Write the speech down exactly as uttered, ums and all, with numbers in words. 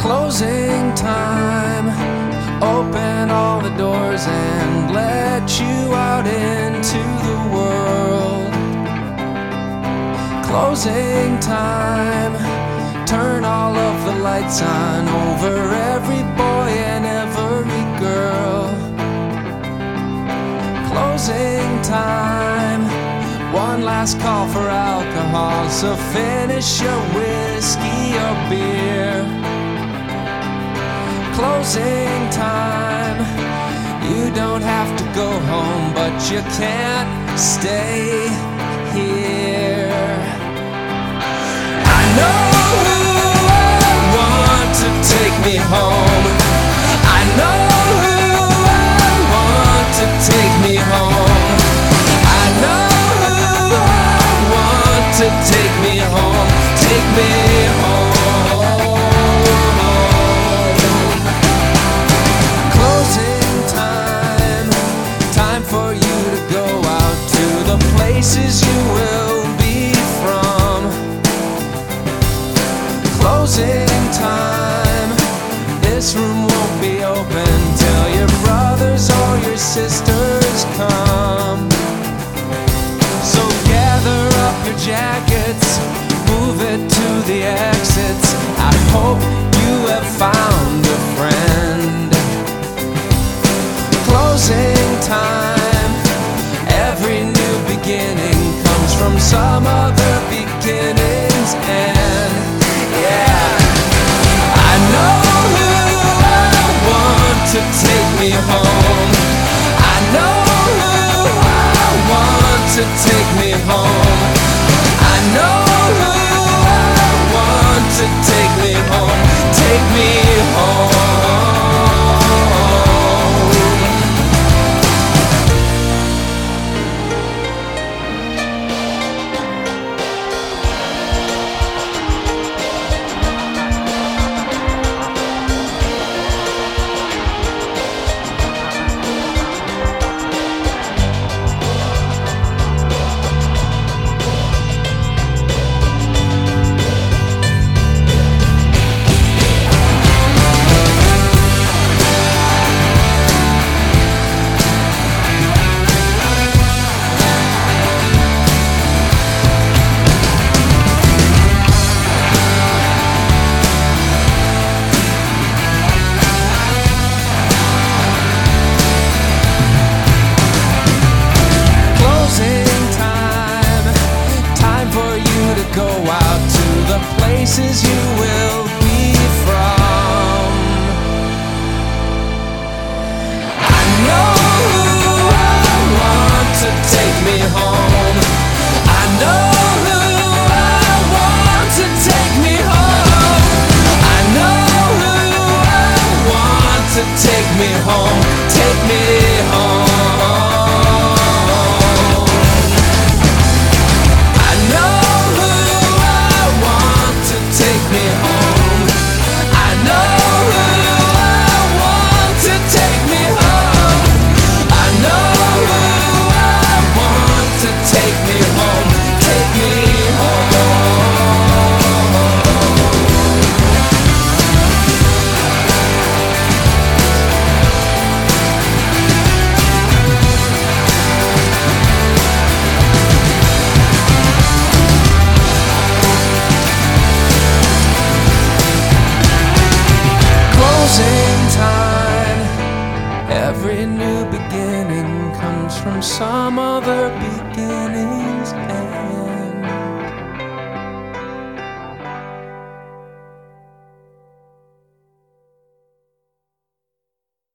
Closing time. Open all the doors and let you out into the world. Closing time. Turn all of the lights on over every boy and every girl. Closing time. One last call for alcohol, so finish your whiskey or beer. Closing time. You don't have to go home, but you can't stay here. I know who I want to take me home. I know who I want to take me home. I know who I want to take me home. Take me home. Places you will be from. Closing time. This room won't be open till your brothers or your sisters come. So gather up your jackets, move it to the exits. I hope you have found a friend. Closing time. Every new beginning comes from some other beginning's end. Yeah, I know who I want to take me home. I know who I want to take me home. I know who I want to take me home. Take me home. Places you will be from. I know who I want to take me home. I know who I want to take me home. I know who I want to take me home. Take me home. Every new beginning comes from some other beginning's end.